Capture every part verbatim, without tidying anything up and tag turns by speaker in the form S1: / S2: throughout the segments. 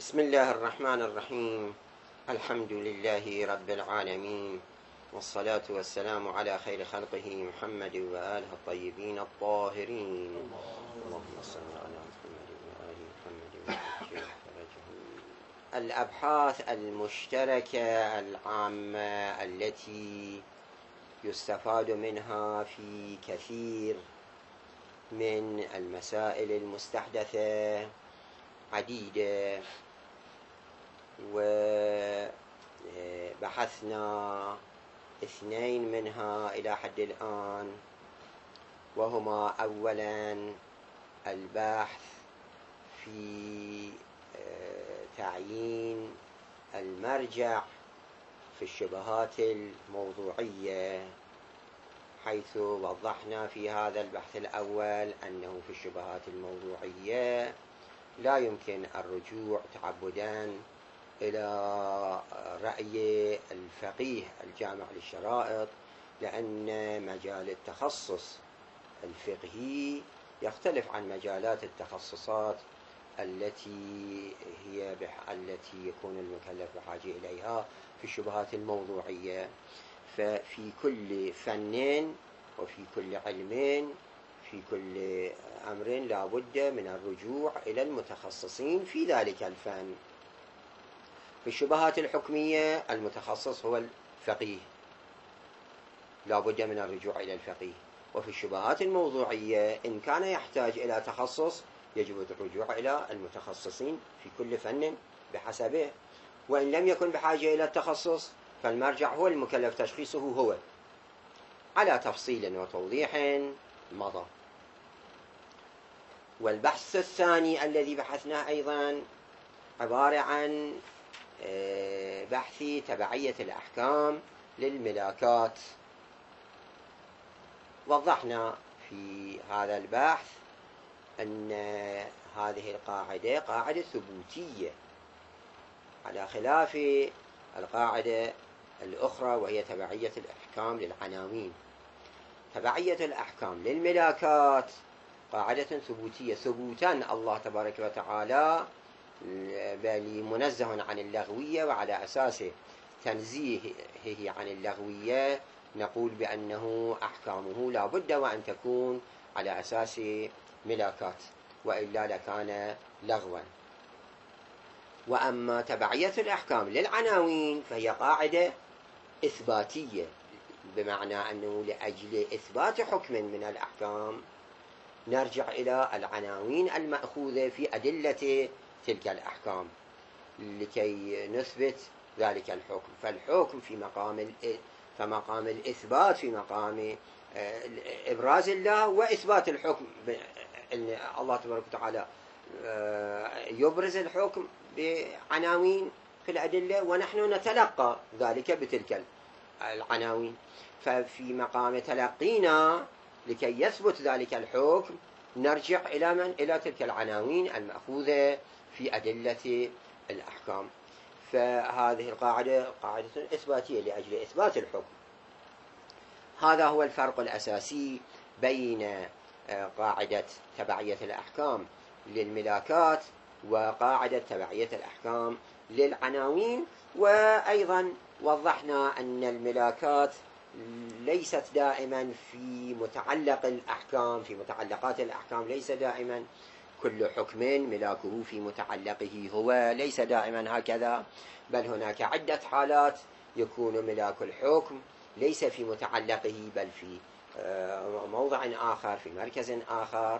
S1: بسم الله الرحمن الرحيم. الحمد لله رب العالمين، والصلاة والسلام على خير خلقه محمد وآله الطيبين الطاهرين. اللهم صل على محمد وآل محمد وعجل فرجهم. الأبحاث المشتركة العامة التي يستفاد منها في كثير من المسائل المستحدثة عديدة، وبحثنا اثنين منها إلى حد الآن، وهما أولا البحث في تعيين المرجع في الشبهات الموضوعية، حيث وضحنا في هذا البحث الأول أنه في الشبهات الموضوعية لا يمكن الرجوع تعبداً إلى رأي الفقيه الجامع للشرائط، لأن مجال التخصص الفقهي يختلف عن مجالات التخصصات التي هي بح... التي يكون المكلف بحاجة إليها في الشبهات الموضوعية. ففي كل فن وفي كل علم في كل أمر لا بد من الرجوع إلى المتخصصين في ذلك الفن. في الشبهات الحكمية المتخصص هو الفقيه، لا بد من الرجوع إلى الفقيه. وفي الشبهات الموضوعية إن كان يحتاج إلى تخصص يجب الرجوع إلى المتخصصين في كل فن بحسبه، وإن لم يكن بحاجة إلى التخصص فالمرجع هو المكلف تشخيصه هو، على تفصيل وتوضيح مضى. والبحث الثاني الذي بحثناه أيضا عبارة عن بحث تبعية الأحكام للملاكات. وضحنا في هذا البحث أن هذه القاعدة قاعدة ثبوتية، على خلاف القاعدة الأخرى وهي تبعية الأحكام للعناوين. تبعية الأحكام للملاكات قاعدة ثبوتية، ثبوتا الله تبارك وتعالى بل منزه عن اللغوية، وعلى أساس تنزيهه عن اللغوية نقول بأنه أحكامه لا بد وأن تكون على أساس ملاكات، وإلا لكان لغوا. وأما تبعية الأحكام للعناوين فهي قاعدة إثباتية، بمعنى أنه لأجل إثبات حكم من الأحكام نرجع إلى العناوين المأخوذة في أدلة تلك الأحكام لكي نثبت ذلك الحكم. فالحكم في مقام فمقام الإثبات في مقام إبراز الله وإثبات الحكم. الله تبارك وتعالى يبرز الحكم بعناوين في الأدلة، ونحن نتلقى ذلك بتلك العناوين. ففي مقام تلقينا لكي يثبت ذلك الحكم نرجع إلى من؟ إلى تلك العناوين المأخوذة في أدلة الأحكام. فهذه القاعدة قاعدة إثباتية لأجل إثبات الحكم. هذا هو الفرق الأساسي بين قاعدة تبعية الأحكام للملاكات وقاعدة تبعية الأحكام للعناوين. وأيضا وضحنا أن الملاكات ليست دائما في متعلق الأحكام، في متعلقات الأحكام ليس دائما كل حكم ملاكه في متعلقه هو، ليس دائما هكذا، بل هناك عدة حالات يكون ملاك الحكم ليس في متعلقه بل في موضع آخر، في مركز آخر،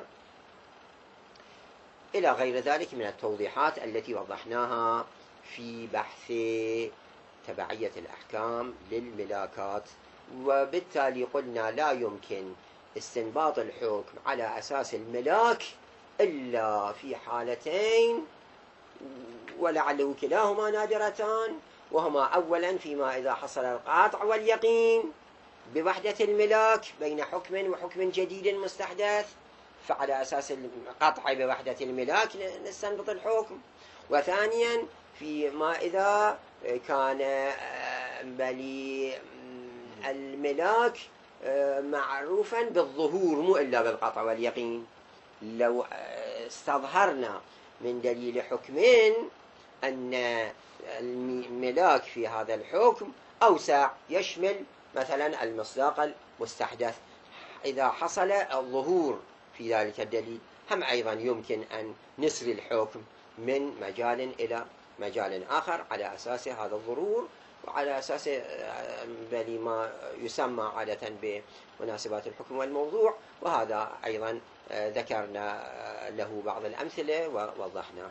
S1: إلى غير ذلك من التوضيحات التي وضحناها في بحث تبعية الأحكام للملاكات. وبالتالي قلنا لا يمكن استنباط الحكم على أساس الملاك إلا في حالتين، ولعله كلاهما نادرتان، وهما أولا فيما إذا حصل القطع واليقين بوحدة الملاك بين حكم وحكم جديد مستحدث، فعلى أساس القطع بوحدة الملاك نستنبط الحكم. وثانيا فيما إذا كان بلي الملاك معروفا بالظهور مو إلا بالقطع واليقين. لو استظهرنا من دليل حكمين أن الملاك في هذا الحكم أوسع، يشمل مثلا المصداق المستحدث. إذا حصل الظهور في ذلك الدليل هم أيضا يمكن أن نسري الحكم من مجال إلى مجال آخر على أساس هذا الظهور، وعلى أساس ما يسمى عادة بمناسبات الحكم والموضوع. وهذا أيضا ذكرنا له بعض الأمثلة ووضحنا.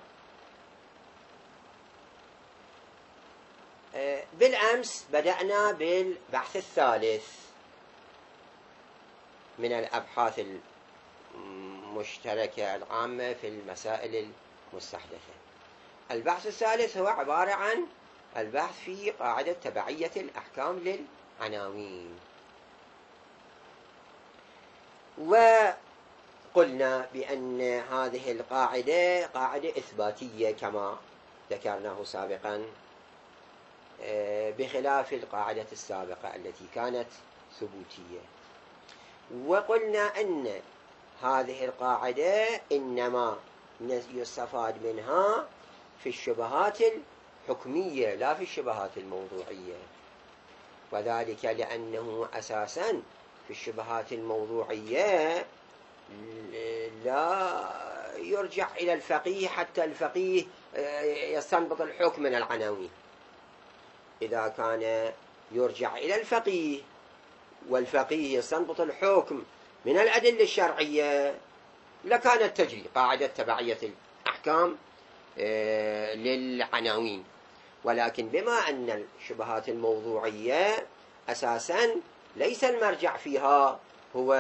S1: بالأمس بدأنا بالبحث الثالث من الأبحاث المشتركة العامة في المسائل المستحدثة. البحث الثالث هو عبارة عن البحث في قاعدة تبعية الأحكام للعناوين. وقلنا بأن هذه القاعدة قاعدة إثباتية كما ذكرناه سابقا، بخلاف القاعدة السابقة التي كانت ثبوتية. وقلنا أن هذه القاعدة إنما يستفاد منها في الشبهات الحكمية لا في الشبهات الموضوعية، وذلك لأنه أساسا في الشبهات الموضوعية لا يرجع إلى الفقيه حتى الفقيه يستنبط الحكم من العناوين. إذا كان يرجع إلى الفقيه والفقيه يستنبط الحكم من الأدلة الشرعية لكانت تجري قاعدة تبعية الأحكام للعناوين. ولكن بما أن الشبهات الموضوعية أساسا ليس المرجع فيها هو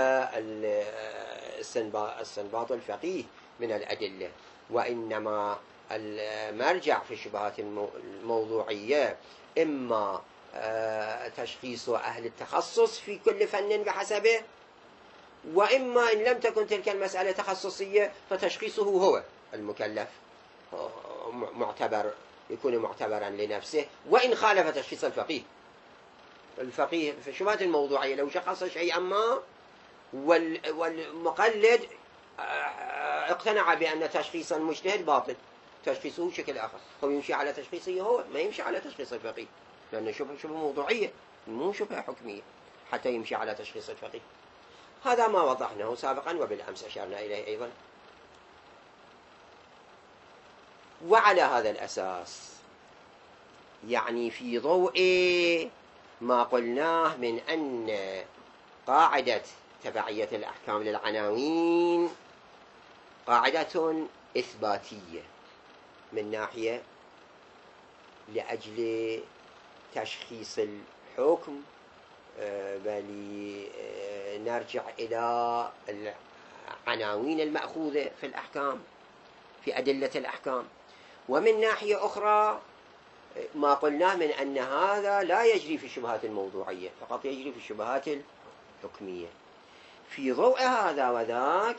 S1: استنباط الفقيه من الأدلة، وإنما المرجع في الشبهات الموضوعية إما تشخيص أهل التخصص في كل فن بحسبه، وإما إن لم تكن تلك المسألة تخصصية فتشخيصه هو المكلف معتبر، يكون معتبرا لنفسه وإن خالف تشخيص الفقيه. الفقيه في الشبهات الموضوعية لو شخص شيئا ما والمقلد اقتنع بأن تشخيص المجتهد باطل، تشخيصه شكل آخر، هو يمشي على تشخيصه هو، ما يمشي على تشخيص الفقيه، لأنه شبهة شبهة موضوعية مو شبهة حكمية حتى يمشي على تشخيص الفقيه. هذا ما وضحناه سابقا وبالأمس أشرنا إليه أيضا. وعلى هذا الأساس، يعني في ضوء ما قلناه من أن قاعدة تبعية الأحكام للعناوين قاعدة إثباتية من ناحية لأجل تشخيص الحكم، بل نرجع إلى العناوين المأخوذة في الأحكام في أدلة الأحكام. ومن ناحية أخرى ما قلناه من أن هذا لا يجري في الشبهات الموضوعية، فقط يجري في الشبهات الحكمية. في ضوء هذا وذاك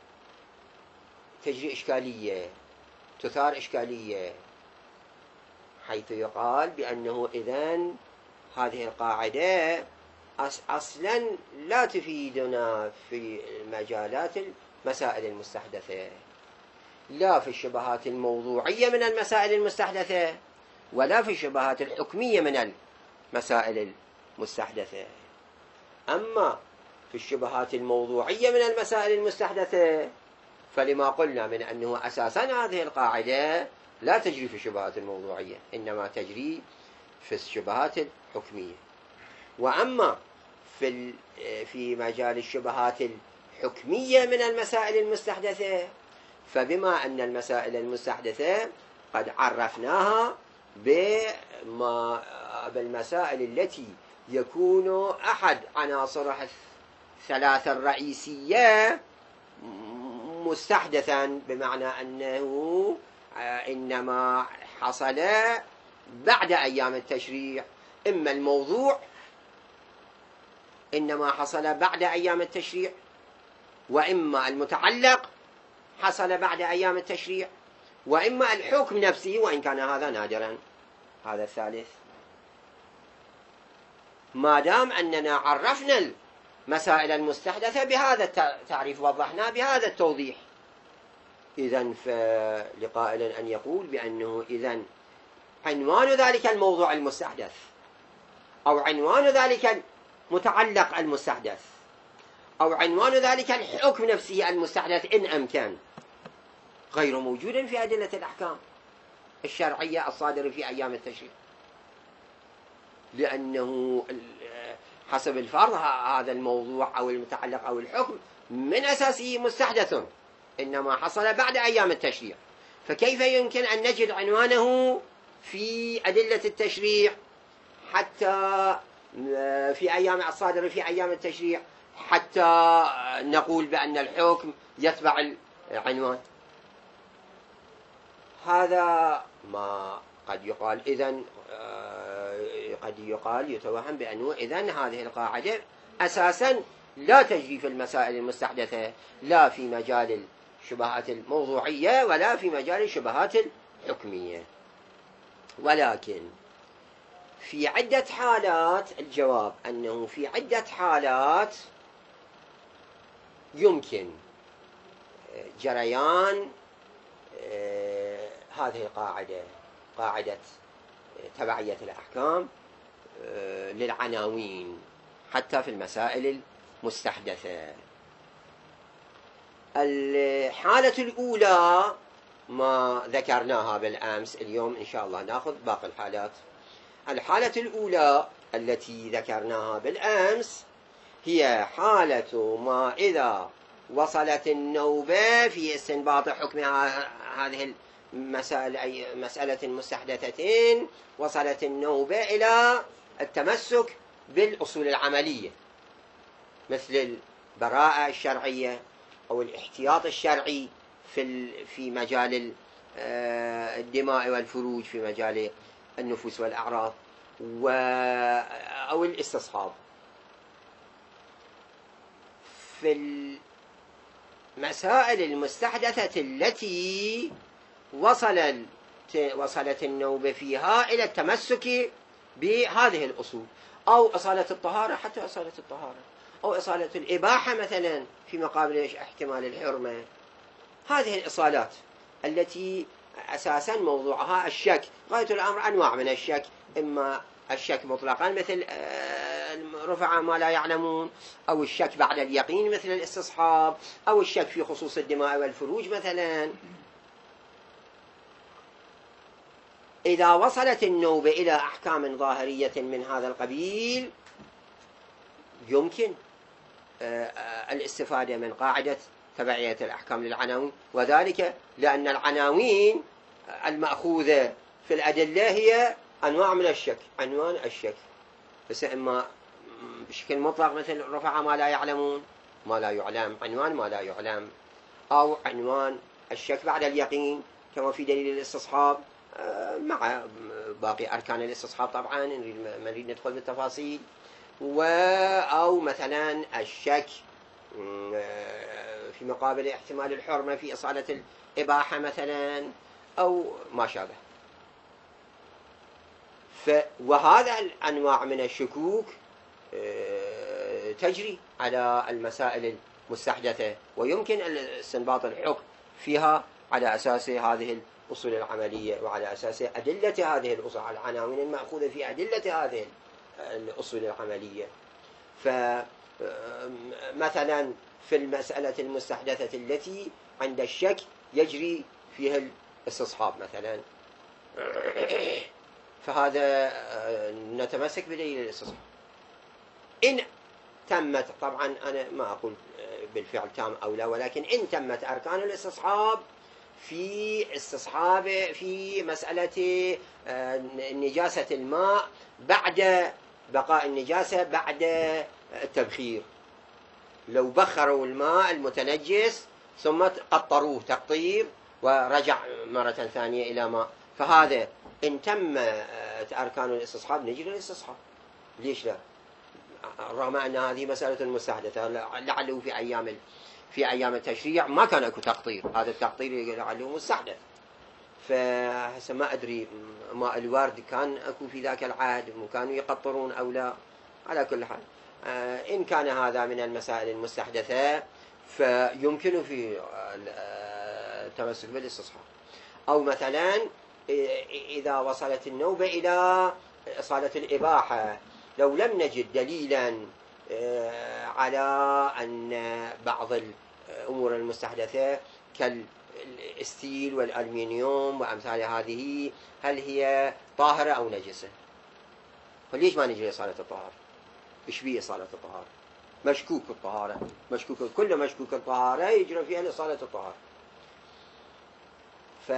S1: تجري إشكالية، تثار إشكالية، حيث يقال بأنه إذن هذه القاعدة أصلا لا تفيدنا في المجالات المسائل المستحدثة، لا في الشبهات الموضوعية من المسائل المستحدثة ولا في الشبهات الحكمية من المسائل المستحدثة. أما في الشبهات الموضوعية من المسائل المستحدثة فلما قلنا من أنه أساسا هذه القاعدة لا تجري في الشبهات الموضوعية، إنما تجري في الشبهات الحكمية. وأما في في مجال الشبهات الحكمية من المسائل المستحدثة فبما أن المسائل المستحدثة قد عرفناها بما بالمسائل التي يكون أحد عناصرها الثلاثة الرئيسية مستحدثا، بمعنى أنه إنما حصل بعد أيام التشريع، إما الموضوع إنما حصل بعد أيام التشريع، وإما المتعلق حصل بعد أيام التشريع، وإما الحكم نفسه وإن كان هذا نادرا، هذا الثالث. ما دام أننا عرفنا المسائل المستحدثة بهذا التعريف وضحنا بهذا التوضيح، إذن فلقائل أن يقول بأنه إذن عنوان ذلك الموضوع المستحدث أو عنوان ذلك المتعلق المستحدث أو عنوان ذلك الحكم نفسه المستحدث إن أمكن غير موجود في أدلة الأحكام الشرعية الصادرة في أيام التشريع، لأنه حسب الفرض هذا الموضوع أو المتعلق أو الحكم من أساسه مستحدث، إنما حصل بعد أيام التشريع، فكيف يمكن أن نجد عنوانه في أدلة التشريع حتى في أيام الصادرة في أيام التشريع حتى نقول بأن الحكم يتبع العنوان؟ هذا ما قد يقال إذن قد يقال يتوهم بأنه إذن هذه القاعدة أساسا لا تجري في المسائل المستحدثة، لا في مجال الشبهات الموضوعية ولا في مجال الشبهات الحكمية. ولكن في عدة حالات الجواب أنه في عدة حالات يمكن جريان هذه القاعدة، قاعدة تبعية الأحكام للعناوين حتى في المسائل المستحدثة. الحالة الأولى ما ذكرناها بالأمس، اليوم إن شاء الله نأخذ باقي الحالات. الحالة الأولى التي ذكرناها بالأمس هي حالة ما إذا وصلت النوبة في استنباط حكم هذه المسائل أي مسألة مستحدثتين، وصلت النوبة إلى التمسك بالأصول العملية مثل البراءة الشرعية أو الاحتياط الشرعي في في مجال الدماء والفروج، في مجال النفوس والأعراض، أو الاستصحاب. في المسائل المستحدثة التي وصل وصلت النوبة فيها إلى التمسك بهذه الأصول، أو إصالة الطهارة، حتى إصالة الطهارة، أو إصالة الإباحة مثلا في مقابل احتمال الحرمة، هذه الإصالات التي أساسا موضوعها الشك، غاية الأمر أنواع من الشك، إما الشك مطلقا مثل رفع ما لا يعلمون، أو الشك بعد اليقين مثل الاستصحاب، أو الشك في خصوص الدماء والفروج مثلا. إذا وصلت النوبة إلى أحكام ظاهرية من هذا القبيل يمكن الاستفادة من قاعدة تبعية الأحكام للعناوين، وذلك لأن العناوين المأخوذة في الأدلة هي أنواع من الشك، عنوان الشك، بس إما بشكل مطلق مثل رفع ما لا يعلمون، ما لا يعلم، عنوان ما لا يعلم، أو عنوان الشك بعد اليقين كما في دليل الاستصحاب، مع باقي أركان الاستصحاب طبعا ما نريد ندخل بالتفاصيل، أو مثلا الشك في مقابل احتمال الحرمة في إصالة الإباحة مثلا، أو ما شابه. وهذا الأنواع من الشكوك تجري على المسائل المستحدثة، ويمكن استنباط الحكم فيها على أساس هذه الأصول العملية وعلى أساس أدلة هذه الأصول، العناوين المأخوذة في أدلة هذه الأصول العملية. فمثلا في المسألة المستحدثة التي عند الشك يجري فيها الاستصحاب مثلا، فهذا نتمسك بدليل الاستصحاب إن تمت، طبعا أنا ما أقول بالفعل تام أو لا، ولكن إن تمت أركان الاستصحاب في استصحاب في مسألة نجاسة الماء بعد بقاء النجاسة بعد التبخير، لو بخروا الماء المتنجس ثم قطروه تقطير ورجع مرة ثانية إلى ماء، فهذا إن تم أركان الاستصحاب نجي للاستصحاب. ليش لا؟ رغم أن هذه مسألة مستحدثة، لعله في أيام في أيام التشريع ما كان أكو تقطير، هذا التقطير لعله مستحدث، فهسه ما أدري ماء الورد كان أكو في ذاك العهد وكانوا يقطرون أو لا. على كل حال إن كان هذا من المسائل المستحدثة فيمكن في التمسك بالاستصحاب. أو مثلا إذا وصلت النوبة إلى إصالة الإباحة، لو لم نجد دليلا على أن بعض الأمور المستحدثة كالستيل والألمنيوم وأمثال هذه هل هي طاهرة أو نجسة؟ فليش ما نجري إصالة الطهارة؟ إيش بيه إصالة الطهارة؟ مشكوك الطهارة، مشكوك كل مشكوك الطهارة يجري فيها إصالة الطهارة. ف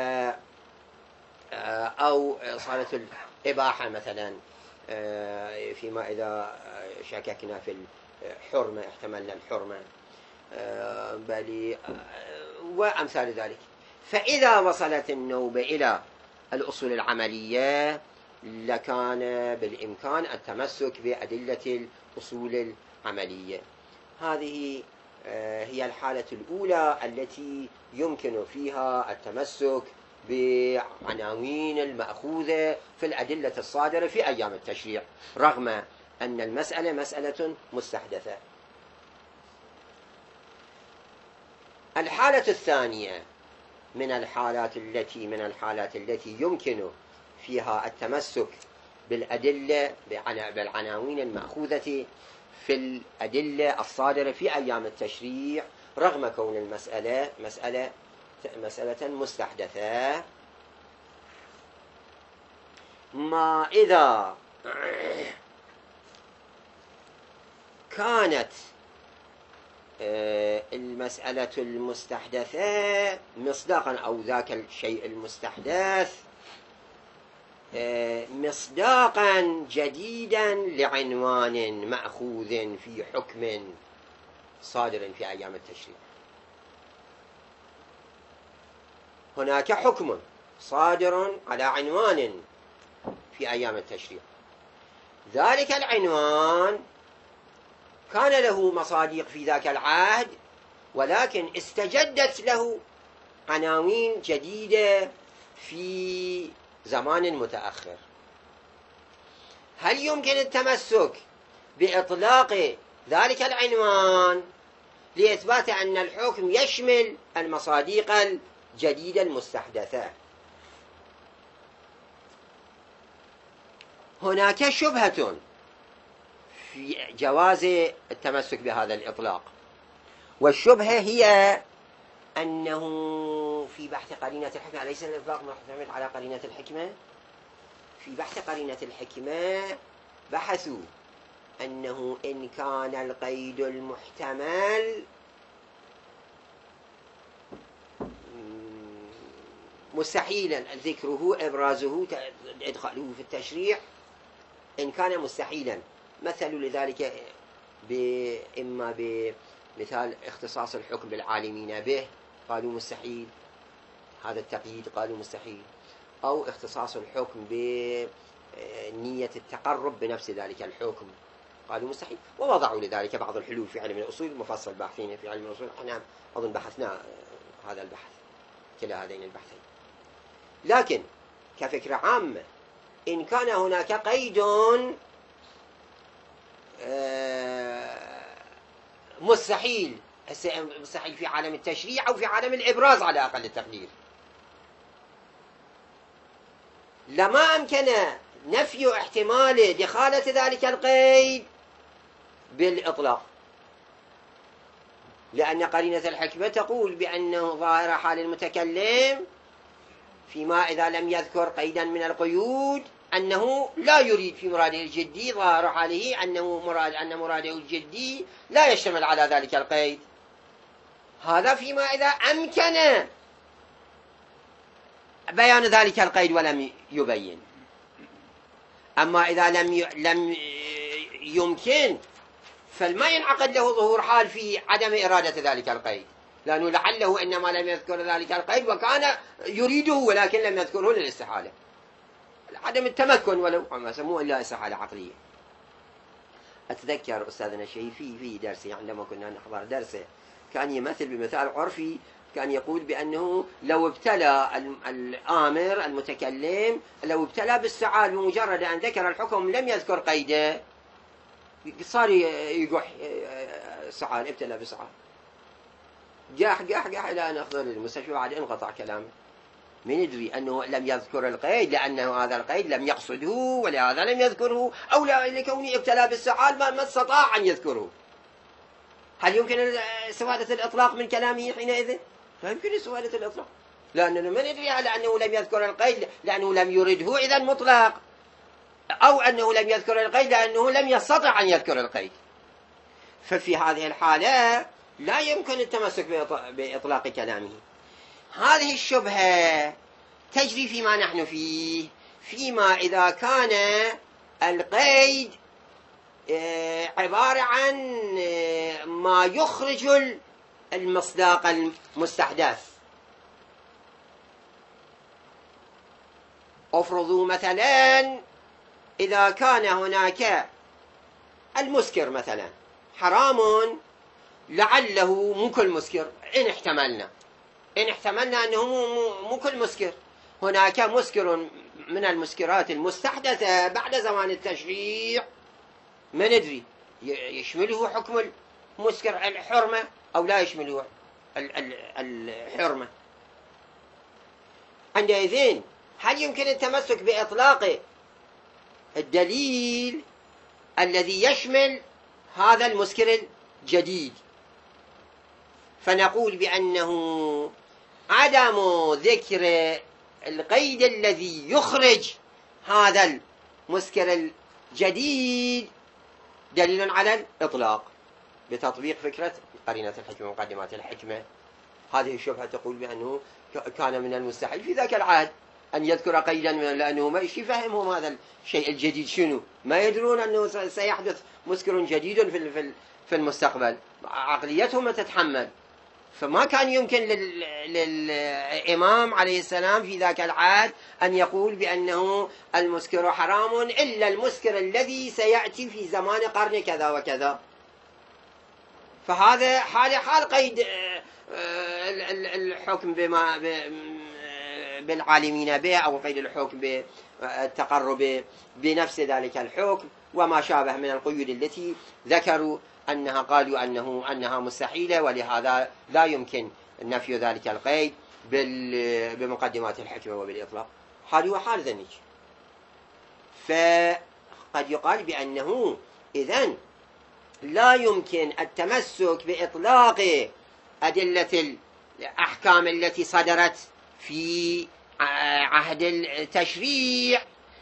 S1: أو إصالة الإباحة مثلا فيما إذا شككنا في الحرمة، احتملنا الحرمة بل وأمثال ذلك. فإذا وصلت النوبة إلى الأصول العملية لكان بالإمكان التمسك بأدلة الأصول العملية. هذه هي الحالة الأولى التي يمكن فيها التمسك بعناوين المأخوذة في الأدلة الصادرة في أيام التشريع، رغم أن المسألة مسألة مستحدثة. الحالة الثانية من الحالات التي من الحالات التي يمكن فيها التمسك بالأدلة بالعناوين المأخوذة في الأدلة الصادرة في أيام التشريع، رغم كون المسألة مسألة مسألة مستحدثة، ما إذا كانت المسألة المستحدثة مصداقا أو ذاك الشيء المستحدث مصداقا جديدا لعنوان مأخوذ في حكم صادر في أيام التشريع. هناك حكم صادر على عنوان في أيام التشريع، ذلك العنوان كان له مصاديق في ذاك العهد، ولكن استجدت له عناوين جديدة في زمان متأخر. هل يمكن التمسك بإطلاق ذلك العنوان لإثبات أن الحكم يشمل المصاديق الجديدة المستحدثة؟ هناك شبهة في جواز التمسك بهذا الإطلاق، والشبهة هي أنه في بحث قرينة الحكمة، أليس الإطلاق معتمد على قرينة الحكمة؟ في بحث قرينة الحكمة بحثوا أنه إن كان القيد المحتمل مستحيلا ذكره إبرازه إدخاله في التشريع، إن كان مستحيلا مثلوا لذلك إما بمثال اختصاص الحكم بالعالمين به قالوا مستحيل، هذا التقييد قالوا مستحيل، أو اختصاص الحكم بنية التقرب بنفس ذلك الحكم قالوا مستحيل، ووضعوا لذلك بعض الحلول في علم الأصول. مفصل باحثين في علم الأصول احنا أظن بحثنا هذا البحث، كلا هذين البحثين. لكن كفكرة عامة إن كان هناك قيد مستحيل، مستحيل في عالم التشريع أو في عالم الإبراز على أقل التقدير، لما أمكن نفي احتمال دخالة ذلك القيد بالإطلاق، لأن قرينة الحكمة تقول بأنه ظاهر حال المتكلم فيما إذا لم يذكر قيدا من القيود أنه لا يريد في مراده الجدي، ظاهر حاله أنه مراد أن مراده الجدي لا يشتمل على ذلك القيد. هذا فيما إذا أمكن بيان ذلك القيد ولم يبين. أما إذا لم ي... لم يمكن فما ينعقد له ظهور حال في عدم إرادة ذلك القيد، لأنه لعله إنما لم يذكر ذلك القيد وكان يريده ولكن لم يذكره للاستحالة، عدم التمكن، ولو ما سموه إلا استحالة عقلية. أتذكر أستاذنا الشيفي في درسه عندما كنا نحضر درسه كان يمثل بمثال عرفي، كان يقول بأنه لو ابتلى الآمر المتكلم لو ابتلى بالسعال بمجرد أن ذكر الحكم لم يذكر قيده صار يقح سعال، ابتلى بسعال، جاح جاح جاح إلى أن أخذ المستشفى بعد انقطع كلامه، من يدري أنه لم يذكر القيد لأنه هذا القيد لم يقصده ولهذا لم يذكره، أو لكونه ابتلى بالسعال ما استطاع أن يذكره. هل يمكن استفادة الإطلاق من كلامه حينئذ؟ لا يمكن استفادة الإطلاق، لأنه من يدري لأنه لم يذكر القيد لأنه لم يرده إذن مطلق، أو أنه لم يذكر القيد لأنه لم يستطع أن يذكر القيد. ففي هذه الحالة لا يمكن التمسك بإطلاق كلامه. هذه الشبهة تجري فيما نحن فيه، فيما إذا كان القيد عبارة عن ما يخرج المصداق المستحدث. افرضوا مثلا إذا كان هناك المسكر مثلا حرام لعله مو كل مسكر، إن احتملنا إن احتملنا أنه مو كل مسكر، هناك مسكر من المسكرات المستحدثة بعد زمان التشريع ما ندري يشمله حكم المسكر الحرمة أو لا يشمله الحرمة. عندئذ هل يمكن التمسك بإطلاق الدليل الذي يشمل هذا المسكر الجديد؟ فنقول بأنه عدم ذكر القيد الذي يخرج هذا المسكر الجديد دليل على الإطلاق بتطبيق فكرة قرينة الحكمة ومقدمات الحكمة. هذه الشبهة تقول بأنه كان من المستحيل في ذاك العهد أن يذكر قيدا من، لأنه ما يفهمهم هذا الشيء الجديد شنو، ما يدرون أنه سيحدث مسكر جديد في في المستقبل، عقليتهم ما تتحمل. فما كان يمكن للإمام عليه السلام في ذاك العهد أن يقول بأنه المسكر حرام إلا المسكر الذي سيأتي في زمان قرن كذا وكذا. فهذا حال حال قيد الحكم بما بالعالمين به، أو قيد الحكم بالتقرب بنفس ذلك الحكم وما شابه من القيود التي ذكروا أنها قالوا أنه أنها مستحيلة، ولهذا لا يمكن نفي ذلك القيد بمقدمات الحكمة وبالإطلاق. حالي وحال ذنك. فقد يقال بأنه إذن لا يمكن التمسك بإطلاق أدلة الأحكام التي صدرت في عهد التشريع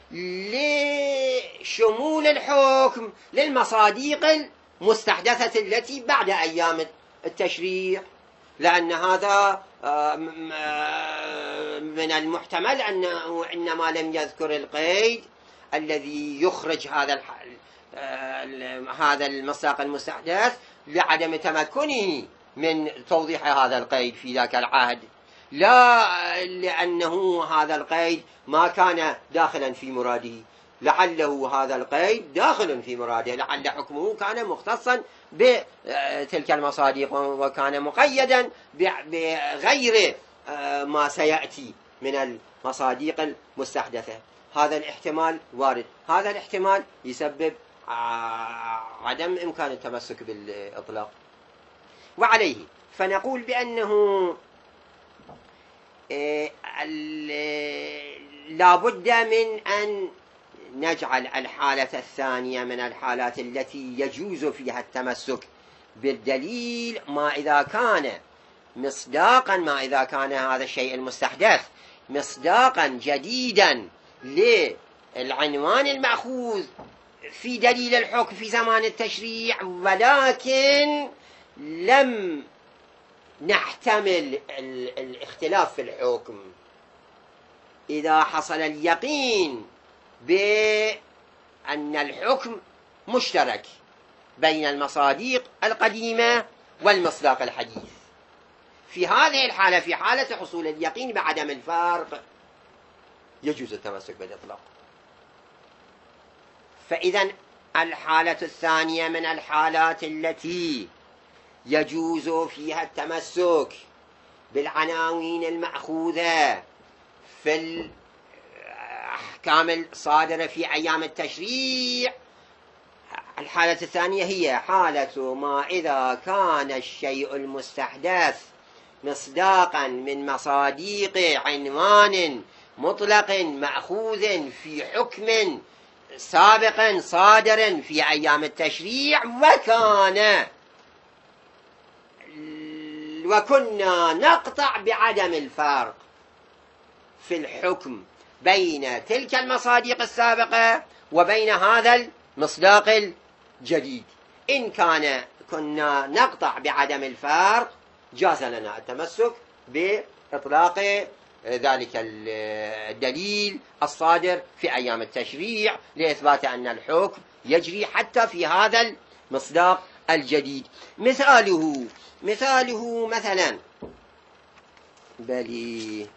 S1: لشمول الحكم للمصادق المستحدثة التي بعد أيام التشريع، لأن هذا من المحتمل أنه إنما لم يذكر القيد الذي يخرج هذا هذا المصداق المستحدث لعدم تمكنه من توضيح هذا القيد في ذاك العهد، لا لأنه هذا القيد ما كان داخلا في مراده، لعله هذا القيد داخل في مراده، لعل حكمه كان مختصا بتلك المصادق وكان مقيدا بغير ما سيأتي من المصادق المستحدثة. هذا الاحتمال وارد، هذا الاحتمال يسبب عدم إمكان التمسك بالإطلاق. وعليه فنقول بأنه لا بد من أن نجعل الحالة الثانية من الحالات التي يجوز فيها التمسك بالدليل ما إذا كان مصداقا، ما إذا كان هذا الشيء المستحدث مصداقا جديدا للعنوان المأخوذ في دليل الحكم في زمان التشريع، ولكن لم نحتمل الاختلاف في الحكم. إذا حصل اليقين بأن الحكم مشترك بين المصادق القديمة والمصداق الحديث، في هذه الحالة، في حالة حصول اليقين بعدم الفرق، يجوز التمسك بالإطلاق. فإذا الحالة الثانية من الحالات التي يجوز فيها التمسك بالعناوين المأخوذة في الأحكام الصادرة في أيام التشريع، الحالة الثانية هي حالة ما إذا كان الشيء المستحدث مصداقا من مصاديق عنوان مطلق مأخوذ في حكم سابق صادر في أيام التشريع، وكان وكنا نقطع بعدم الفرق في الحكم بين تلك المصادق السابقة وبين هذا المصداق الجديد. إن كان كنا نقطع بعدم الفرق جاز لنا التمسك بإطلاق ذلك الدليل الصادر في أيام التشريع لإثبات أن الحكم يجري حتى في هذا المصداق الجديد. مثاله مثاله مثلا بلي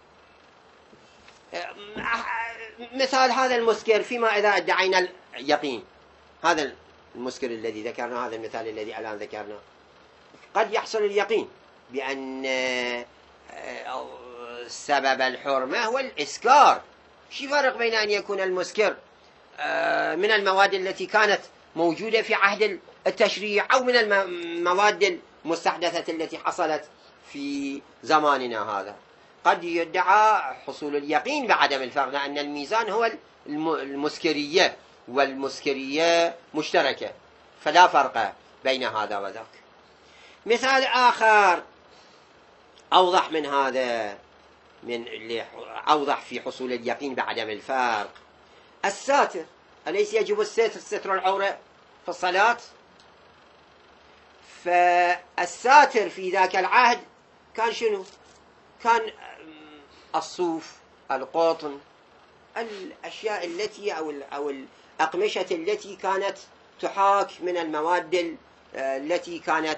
S1: مثال هذا المسكر فيما إذا ادعينا اليقين، هذا المسكر الذي ذكرنا، هذا المثال الذي الآن ذكرناه، قد يحصل اليقين بأن سبب الحرمة هو الإسكار. شو فرق بين أن يكون المسكر من المواد التي كانت موجودة في عهد التشريع أو من المواد المستحدثة التي حصلت في زماننا هذا؟ قد يدعى حصول اليقين بعدم الفرق، لأن الميزان هو المسكرية، والمسكرية مشتركة، فلا فرق بين هذا وذاك. مثال آخر أوضح من هذا، من اللي أوضح في حصول اليقين بعدم الفرق، الساتر. أليس يجب الستر ستر العورة في الصلاة؟ فالساتر في ذاك العهد كان شنو؟ كان الصوف، القطن، الأشياء التي أو أو الأقمشة التي كانت تحاك من المواد التي كانت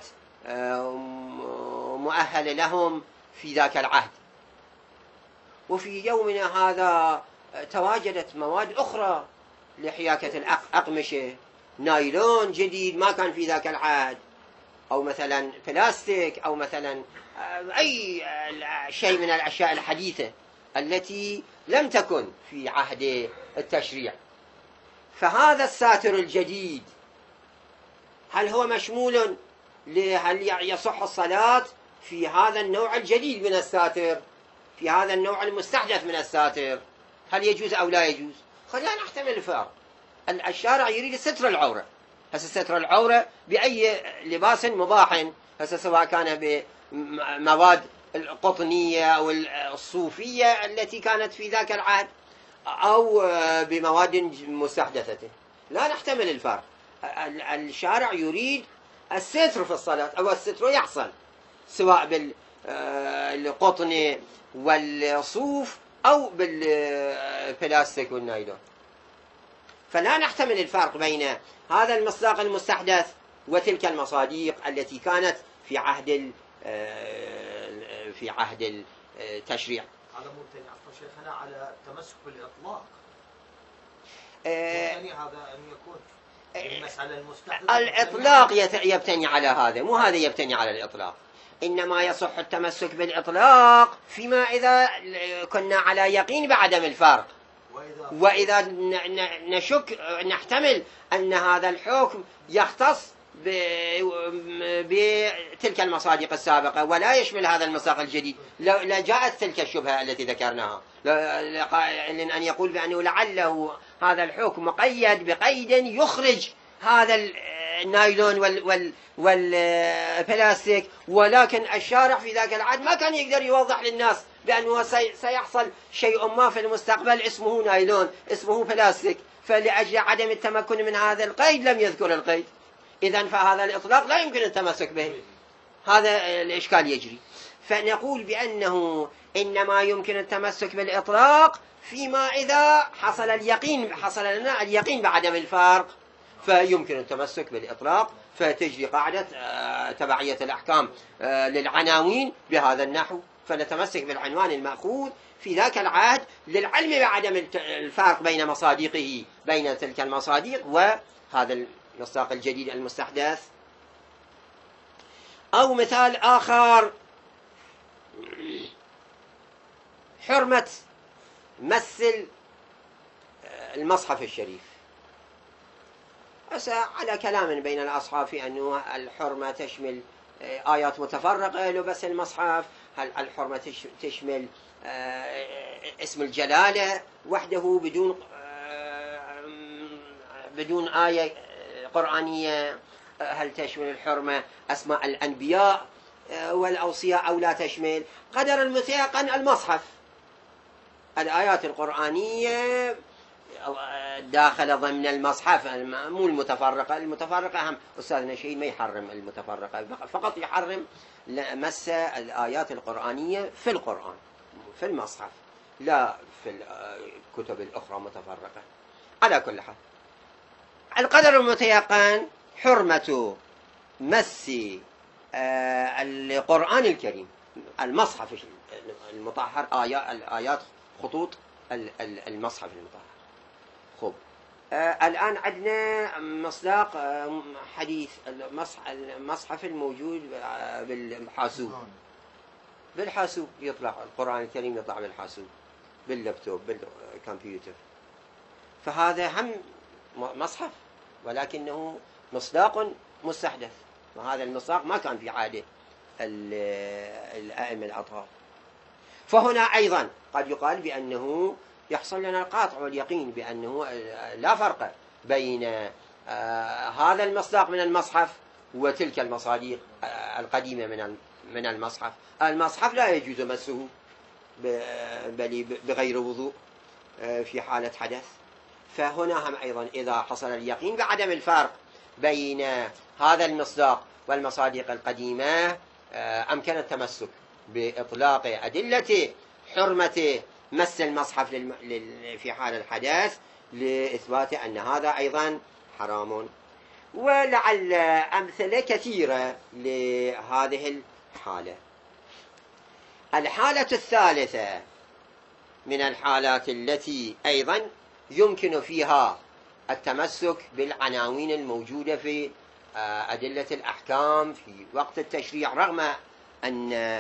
S1: مؤهلة لهم في ذاك العهد. وفي يومنا هذا تواجدت مواد أخرى لحياكة الأقمشة، نايلون جديد ما كان في ذاك العهد، أو مثلا بلاستيك، أو مثلا أي شيء من الأشياء الحديثة التي لم تكن في عهد التشريع. فهذا الساتر الجديد هل هو مشمول؟ هل يصح الصلاة في هذا النوع الجديد من الساتر، في هذا النوع المستحدث من الساتر؟ هل يجوز أو لا يجوز؟ خلينا نحتمل الفرق. الشارع يريد ستر العورة، هسه ستر العورة بأي لباس مباح، هسه سواء كان بمواد القطنية أو الصوفية التي كانت في ذاك العهد أو بمواد مستحدثة، لا نحتمل الفرق. الشارع يريد الستر في الصلاة، أو الستر يحصل سواء بالقطن والصوف أو بالبلاستيك والنايلون. فلا نحتمل الفرق بين هذا المصداق المستحدث وتلك المصاديق التي كانت في عهد في عهد التشريع.
S2: هذا ممتنع شيخنا على التمسك بالإطلاق. يعني هذا أن يكون المسألة المستحدثة
S1: الإطلاق يبتني على هذا، مو هذا يبتني على الإطلاق. إنما يصح التمسك بالإطلاق فيما إذا كنا على يقين بعدم الفرق، وإذا نشك نحتمل أن هذا الحكم يختص بتلك المصادق السابقة ولا يشمل هذا المصداق الجديد. لجاءت تلك الشبهة التي ذكرناها، لأن أن يقول بأنه لعله هذا الحكم مقيد بقيد يخرج هذا النايلون وال والبلاستيك، ولكن الشارع في ذاك العهد ما كان يقدر يوضح للناس بأنه سيحصل شيء ما في المستقبل اسمه نايلون، اسمه بلاستيك، فلأجل عدم التمكن من هذا القيد لم يذكر القيد. إذن فهذا الإطلاق لا يمكن التمسك به، هذا الإشكال يجري. فنقول بأنه إنما يمكن التمسك بالإطلاق فيما إذا حصل اليقين، حصل لنا اليقين بعدم الفرق، فيمكن التمسك بالإطلاق، فتجري قاعدة تبعية الأحكام للعناوين بهذا النحو، فنتمسك بالعنوان المأخوذ في ذاك العهد للعلم بعدم الفرق بين مصادقه، بين تلك المصادق وهذا المصداق الجديد المستحدث. أو مثال آخر، حرمة مس المصحف الشريف. على كلام بين الأصحاب في أنه الحرمة تشمل آيات متفرقة لو بس المصحف؟ هل الحرمة تشمل اسم الجلالة وحده بدون بدون آية قرآنية؟ هل تشمل الحرمة أسماء الأنبياء والأوصياء أو لا تشمل؟ قدر المتيقن المصحف، الآيات القرآنية داخل ضمن المصحف، مو المتفرقة. المتفرقة هم أستاذنا شيء ما يحرم المتفرقة، فقط يحرم مس الآيات القرآنية في القرآن في المصحف، لا في الكتب الأخرى متفرقة. على كل حال القدر المتيقن حرمة مس القرآن الكريم المصحف المطهر، آيات خطوط المصحف المطهر. خب آه الآن عندنا مصداق آه حديث المصحف الموجود آه بالحاسوب. بالحاسوب يطلع القرآن الكريم، يطلع بالحاسوب، باللابتوب، بالكمبيوتر، فهذا هم مصحف ولكنه مصداق مستحدث، وهذا المصداق ما كان في عادة الأئمة الأطهار. فهنا أيضا قد يقال بأنه يحصل لنا القاطع واليقين بأنه لا فرق بين هذا المصداق من المصحف وتلك المصاديق القديمة من من المصحف. المصحف لا يجوز مسه بل بغير وضوء في حالة حدث. فهنا هم أيضا إذا حصل اليقين بعدم الفرق بين هذا المصداق والمصاديق القديمة أمكن التمسك بإطلاق أدلة حرمة مس المصحف في حال الحدث لإثبات أن هذا أيضا حرام. ولعل أمثلة كثيرة لهذه الحالة. الحالة الثالثة من الحالات التي أيضا يمكن فيها التمسك بالعناوين الموجودة في أدلة الأحكام في وقت التشريع، رغم أن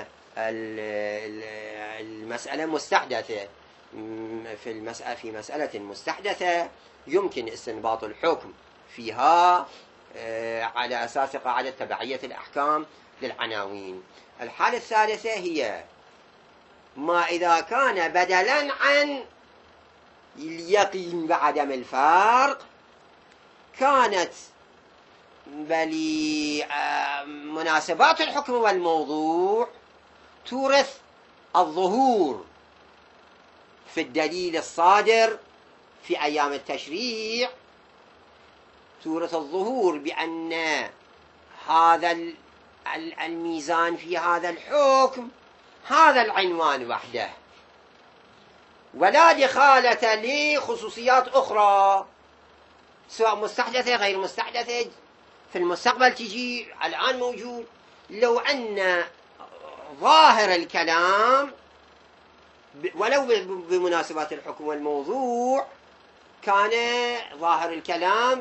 S1: المسألة مستحدثة. في المسألة في مسألة مستحدثة يمكن استنباط الحكم فيها على أساس قاعدة تبعية الأحكام للعناوين. الحالة الثالثة هي ما إذا كان بدلا عن اليقين بعدم الفرق، كانت بل مناسبات الحكم والموضوع تورث الظهور في الدليل الصادر في أيام التشريع، تورث الظهور بأن هذا الميزان في هذا الحكم هذا العنوان وحده، ولا دخالة لخصوصيات أخرى سواء مستحدثة غير مستحدثة في المستقبل تجي الآن موجود. لو أن ظاهر الكلام ولو بمناسبات الحكم والموضوع كان ظاهر الكلام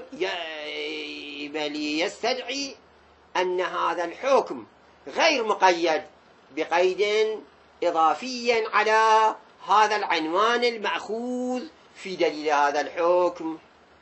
S1: يستدعي أن هذا الحكم غير مقيد بقيد إضافي على هذا العنوان المأخوذ في دليل هذا الحكم.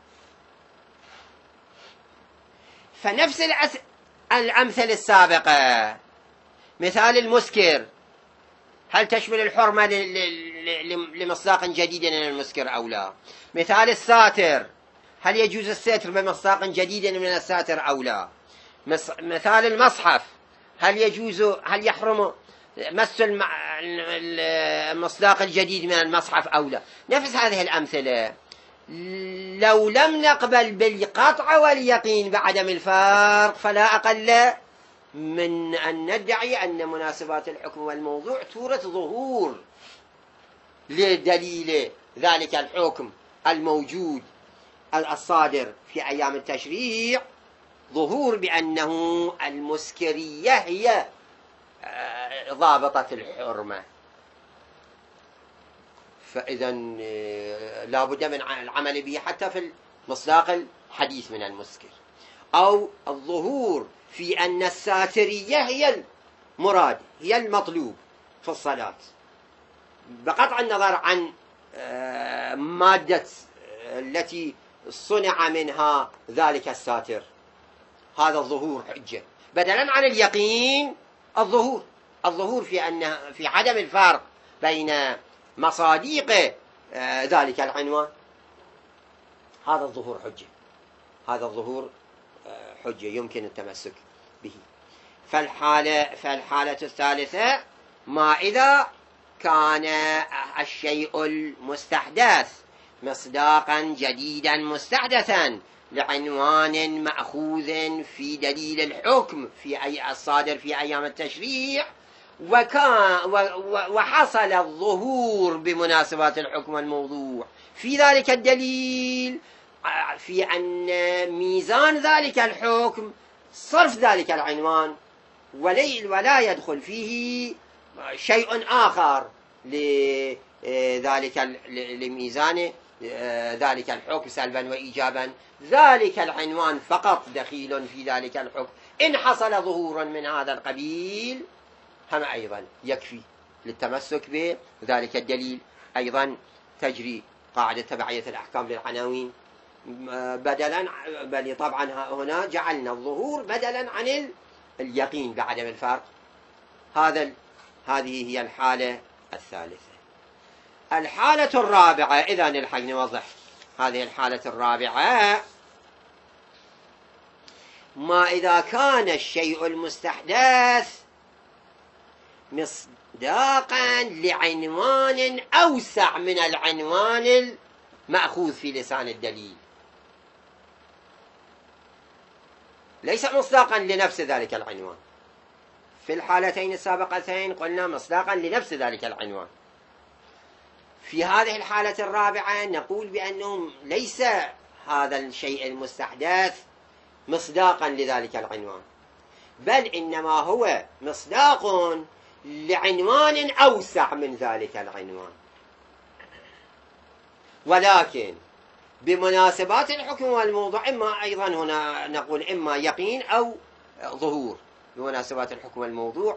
S1: فنفس الأمثلة السابقة، مثال المسكر، هل تشمل الحرمة لمصداق جديد من المسكر أو لا؟ مثال الساتر، هل يجوز الستر بمصداق جديد من الساتر أو لا؟ مثال المصحف، هل يجوز هل يحرم مس المصداق الجديد من المصحف أو لا؟ نفس هذه الأمثلة لو لم نقبل بالقطع واليقين بعدم الفرق فلا أقل من أن ندعي أن مناسبات الحكم والموضوع تورث ظهور لدليل ذلك الحكم الموجود الصادر في أيام التشريع، ظهور بأنه المسكرية هي ضابطة الحرمة. فإذا لا بد من العمل به حتى في المصداق الحديث من المسكر، أو الظهور في أن الساترية هي المراد هي المطلوب في الصلاة بقطع النظر عن مادة التي صنع منها ذلك الساتر. هذا الظهور حجة. بدلا عن اليقين الظهور الظهور في أن في عدم الفرق بين مصاديق ذلك العنوان. هذا الظهور حجة، هذا الظهور حجة يمكن التمسك به. فالحالة فالحالة الثالثة ما إذا كان الشيء المستحدث مصداقا جديدا مستحدثا لعنوان مأخوذ في دليل الحكم في أي الصادر في أيام التشريع، وكان وحصل الظهور بمناسبات الحكم والموضوع في ذلك الدليل في أن ميزان ذلك الحكم صرف ذلك العنوان، ولا يدخل فيه شيء آخر لذلك لميزان ذلك الحكم سلبا وإيجابا، ذلك العنوان فقط دخيل في ذلك الحكم. إن حصل ظهور من هذا القبيل هم أيضا يكفي للتمسك بذلك الدليل. أيضا تجري قاعدة تبعية الأحكام للعناوين بدلا، بل طبعا هنا جعلنا الظهور بدلا عن اليقين بعدم الفرق. هذا هذه هي الحالة الثالثة. الحالة الرابعة، إذا نلحق نوضح هذه الحالة الرابعة، ما إذا كان الشيء المستحدث مصداقا لعنوان أوسع من العنوان المأخوذ في لسان الدليل، ليس مصداقا لنفس ذلك العنوان. في الحالتين السابقتين قلنا مصداقا لنفس ذلك العنوان. في هذه الحالة الرابعة نقول بأنه ليس هذا الشيء المستحدث مصداقا لذلك العنوان، بل إنما هو مصداق لعنوان أوسع من ذلك العنوان، ولكن بمناسبات الحكم والموضوع إما أيضا هنا نقول إما يقين أو ظهور بمناسبات الحكم والموضوع،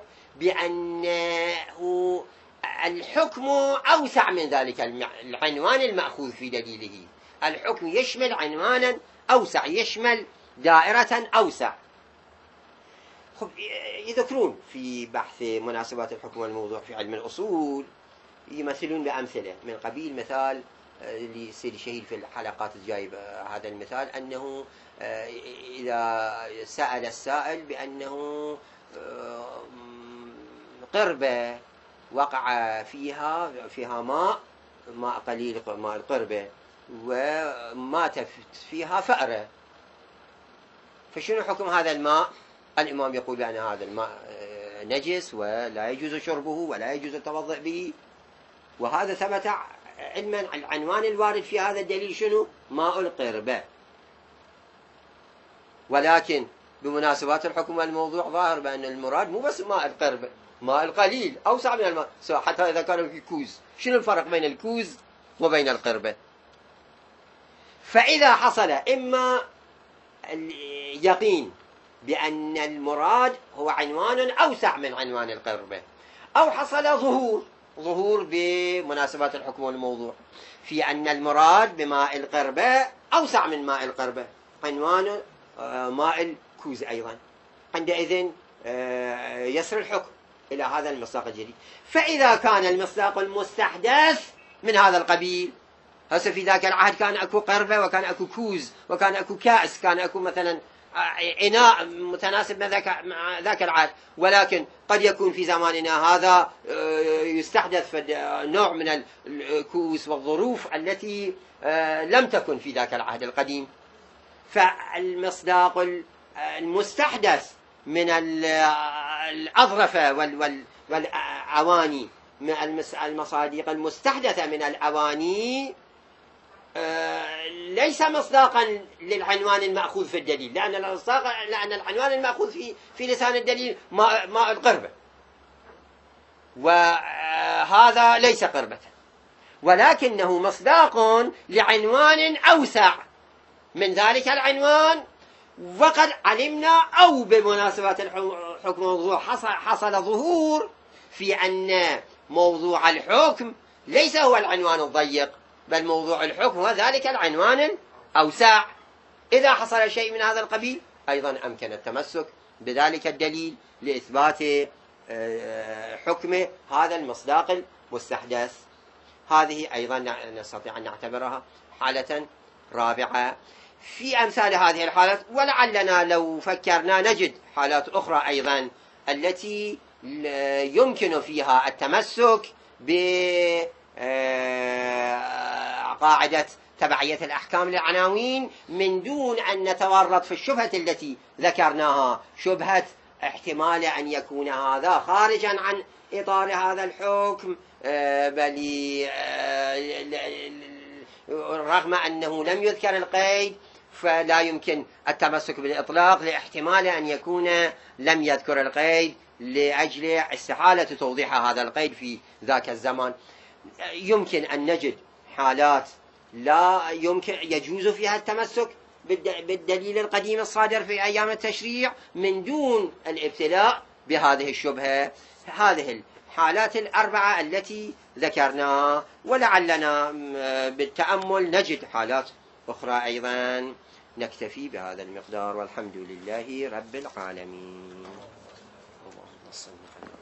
S1: بأنه الحكم أوسع من ذلك العنوان المأخوذ في دليله. الحكم يشمل عنوانا أوسع، يشمل دائرة أوسع. يذكرون في بحث مناسبات الحكم والموضوع في علم الأصول يمثلون بأمثلة من قبيل مثال لسيد الشهيد في الحلقات الجايب هذا المثال، أنه إذا سأل السائل بأنه قربة وقع فيها فيها ماء ماء قليل ماء القربة ومات فيها فأرة، فشنو حكم هذا الماء؟ الإمام يقول بأن هذا الماء نجس ولا يجوز شربه ولا يجوز التوضؤ به، وهذا ثبت علما. العنوان الوارد في هذا الدليل شنو؟ ماء القربة. ولكن بمناسبات الحكم والموضوع ظاهر بأن المراد مو بس ماء القربة، ماء القليل أوسع من الماء، حتى إذا كان في كوز. شنو الفرق بين الكوز وبين القربة؟ فإذا حصل إما اليقين بأن المراد هو عنوان أوسع من عنوان القربة، أو حصل ظهور ظهور بمناسبات الحكم والموضوع في أن المراد بماء القربة أوسع من ماء القربة، عنوان ماء الكوز أيضا، عندئذ يسر الحكم إلى هذا المصداق الجديد. فإذا كان المصداق المستحدث من هذا القبيل، هسه في ذاك العهد كان أكو قربة وكان أكو كوز وكان أكو كأس، كان أكو مثلا إناء متناسب مع ذاك العهد، ولكن قد يكون في زماننا هذا يستحدث نوع من الكؤوس والظروف التي لم تكن في ذاك العهد القديم. فالمصداق المستحدث من الأظرفة والأواني، المصادق المستحدثة من الأواني ليس مصداقا للعنوان المأخوذ في الدليل، لأن لأن العنوان المأخوذ في في لسان الدليل ماء, ماء القربة، وهذا ليس قربة، ولكنه مصداق لعنوان أوسع من ذلك العنوان. وقد علمنا أو بمناسبة الحكم والموضوع حصل ظهور في أن موضوع الحكم ليس هو العنوان الضيق، بل موضوع الحكم هو ذلك العنوان الأوسع. إذا حصل شيء من هذا القبيل أيضا أمكن التمسك بذلك الدليل لإثبات حكم هذا المصداق المستحدث. هذه أيضا نستطيع أن نعتبرها حالة رابعة. في أمثال هذه الحالات ولعلنا لو فكرنا نجد حالات أخرى أيضا التي يمكن فيها التمسك بقاعدة تبعية الأحكام للعناوين من دون أن نتورط في الشبهة التي ذكرناها، شبهة احتمال أن يكون هذا خارجا عن إطار هذا الحكم، بل رغم أنه لم يذكر القيد فلا يمكن التمسك بالإطلاق لاحتمال أن يكون لم يذكر القيد لأجل استحالة توضيح هذا القيد في ذاك الزمان. يمكن أن نجد حالات لا يمكن يجوز فيها التمسك بالدليل القديم الصادر في أيام التشريع من دون الابتلاء بهذه الشبهة. هذه الحالات الأربعة التي ذكرناها، ولعلنا بالتأمل نجد حالات أخرى أيضا. نكتفي بهذا المقدار والحمد لله رب العالمين. اللهم صل على